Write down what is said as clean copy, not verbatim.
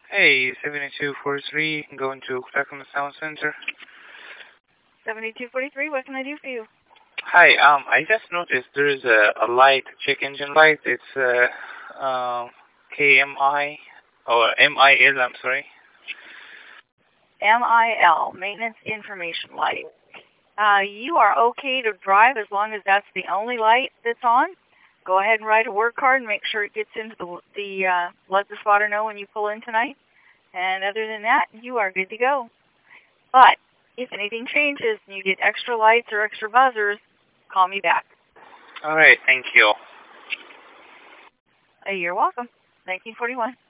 Hey, 7243, going to Clackamas Town Center. 7243, what can I do for you? Hi, I just noticed there is a light, check engine light. It's KMI, or MIL, I'm sorry. MIL, Maintenance Information Light. You are okay to drive as long as that's the only light that's on. Go ahead and write a work card and make sure it gets into let the spotter know when you pull in tonight. And other than that, you are good to go. But if anything changes and you get extra lights or extra buzzers, call me back. All right, thank you. You're welcome. 1941.